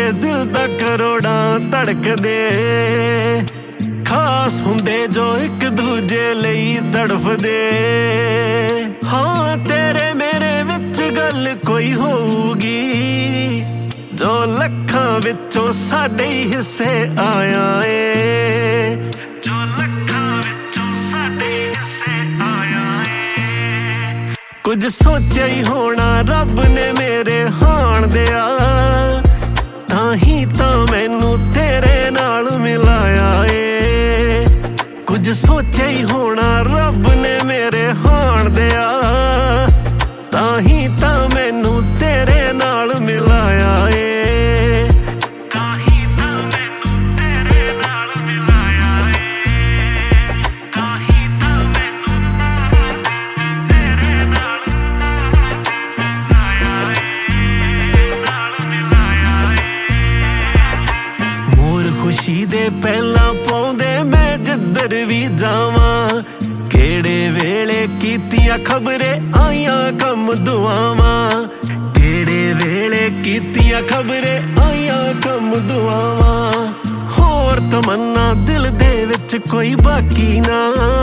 ਹੁੰਦੇ ਦਿਲ ਦਾ ਕਰੋੜਾਂ ਧੜਕਦੇ, ਖਾਸ ਹੁੰਦੇ ਜੋ ਇੱਕ ਦੂਜੇ ਲਈ ਤੜਫਦੇ। ਹਾਂ ਤੇਰੇ ਮੇਰੇ ਵਿੱਚ ਗੱਲ ਕੋਈ ਹੋਊਗੀ, ਜੋ ਲੱਖਾਂ ਵਿੱਚੋਂ ਸਾਡੇ ਹੀ ਹਿੱਸੇ ਆਇਆ ਏ, ਜੋ ਲੱਖਾਂ ਵਿੱਚੋਂ ਸਾਡੇ ਹੀ ਹਿੱਸੇ ਆਇਆ ਏ। ਕੁਝ ਸੋਚਿਆ ਹੀ ਹੋਣਾ ਰੱਬ ਨੇ ਮੇਰੇ ਹਾਣ ਦਿਆ, ਤਾਂ ਹੀ ਤਾਂ ਮੈਨੂੰ ਤੇਰੇ ਨਾਲ ਮਿਲਾਇਆ ਏ। ਕੁਝ ਸੋਚਿਆ ਹੀ ਹੋਣਾ ਰੱਬ ਨੇ ਮੇਰੇ ਹਾਣ ਦਿਆ, ਤਾਂ ਹੀ ਤਾਂ ਮੈਨੂੰ ਤੇਰੇ ਨਾਲ ਮਿਲਾਇਆ ਏ, ਤਾਂ ਹੀ ਤਾਂ ਮੈਨੂੰ ਤੇਰੇ ਨਾਲ ਮਿਲਾਇਆ ਏ, ਤਾਂ ਹੀ ਤਾਂ ਮੈਨੂੰ ਤੇਰੇ ਨਾਲ ਮਿਲਾਇਆ ਏ, ਨਾਲ ਮਿਲਾਇਆ ਏ। ਮੋਰ ਖੁਸ਼ੀ ਦੇ ਪਹਿਲਾਂ ਪਾਉਂਦੇ ਮੈਂ ਜਿੱਧਰ ਵੀ ਜਾਵਾਂ, ਕਿਹੜੇ ਵੇਲੇ ਕੀਤੀਆਂ ਖਬਰੇ ਆਈਆਂ ਕੰਮ ਦੁਆਵਾਂ, ਕਿਹੜੇ ਵੇਲੇ ਕੀਤੀਆਂ ਖਬਰੇ ਆਈਆਂ ਕੰਮ ਦੁਆਵਾਂ। ਹੋਰ ਤਮੰਨਾ ਦਿਲ ਦੇ ਵਿੱਚ ਕੋਈ ਬਾਕੀ ਨਾ,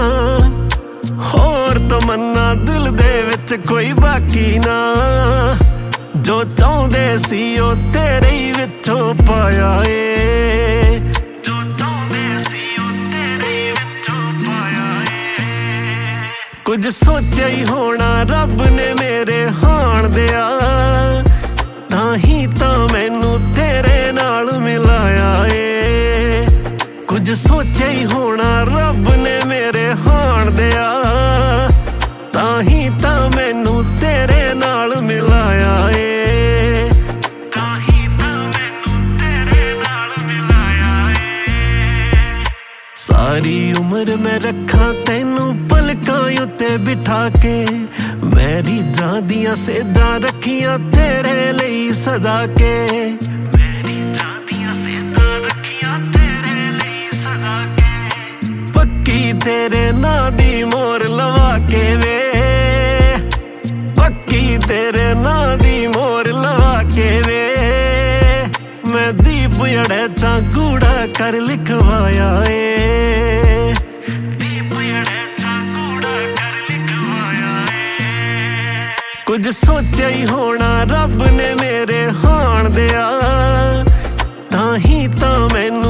ਹੋਰ ਤਮੰਨਾ ਦਿਲ ਦੇ ਵਿੱਚ ਕੋਈ ਬਾਕੀ ਨਾ, ਜੋ ਚਾਹੁੰਦੇ ਸੀ ਉਹ ਤੇਰੇ ਹੀ ਵਿੱਚੋਂ ਪਾਇਆ ਏ, ਜੋ ਚਾਹੁੰਦੇ ਸੀ ਉਹ ਤੇਰੇ ਹੀ ਵਿੱਚੋਂ ਪਾਇਆ ਏ। ਕੁਝ ਸੋਚਿਆ ਹੀ ਹੋਣਾ ਰੱਬ ਨੇ ਮੇਰੇ ਹਾਣ ਦਿਆ, ਤਾਂ ਹੀ ਤਾਂ ਮੈਨੂੰ ਤੇਰੇ ਨਾਲ ਮਿਲਾਇਆ ਏ। ਕੁਝ ਸੋਚਿਆ ਹੀ ਹੋਣਾ ਰੱਬ ਨੇ ਮੇਰੇ ਹਾਣ ਦਿਆ, ਤਾਂ ਹੀ ਤਾਂ ਮੈਨੂੰ ਤੇਰੇ ਨਾਲ ਮਿਲਾਇਆ ਏ, ਤਾਂ ਹੀ ਤਾਂ ਮੈਨੂੰ ਤੇਰੇ ਨਾਲ ਮਿਲਾਇਆ ਏ। ਸਾਰੀ ਉਮਰ ਮੈਂ ਰੱਖਾਂ ਤੈਨੂੰ ਪਲਕਾਂ ਉੱਤੇ ਬਿਠਾ ਕੇ, ਮੇਰੀ ਜਾਨ ਦੀਆਂ ਸੇਧਾਂ ਰੱਖੀਆਂ ਤੇਰੇ ਲਈ ਸਜਾ ਕੇ, ਮੇਰੀ ਜਾਨ ਦੀਆਂ ਸੇਧਾਂ ਰੱਖੀਆਂ ਤੇਰੇ ਲਈ ਸਜਾ ਕੇ। ਪੱਕੀ ਤੇਰੇ ਨਾਂ ਦੀ ਮੋਹਰ ਲਵਾ ਕੇ ਵੇ, ਪੱਕੀ ਤੇਰੇ ਨਾਂ ਦੀ ਮੋਹਰ ਲਵਾ ਕੇ ਵੇ। ਮੈਂ ਦੀਪ ਅੜੇ ਚਾਂ ਗੂੜਾ ਕਰ ਲਿਖਵਾਇਆ ਏ, ਦੀਪ ਅੜੇ ਚਾਂ ਗੂੜਾ ਕਰ ਲਿਖਵਾਇਆ ਏ। ਕੁਝ ਸੋਚਿਆ ਹੀ ਹੋਣਾ ਰੱਬ ਨੇ ਮੇਰੇ ਹਾਣ ਦਿਆ, ਤਾਂ ਹੀ ਤਾਂ ਮੈਨੂੰ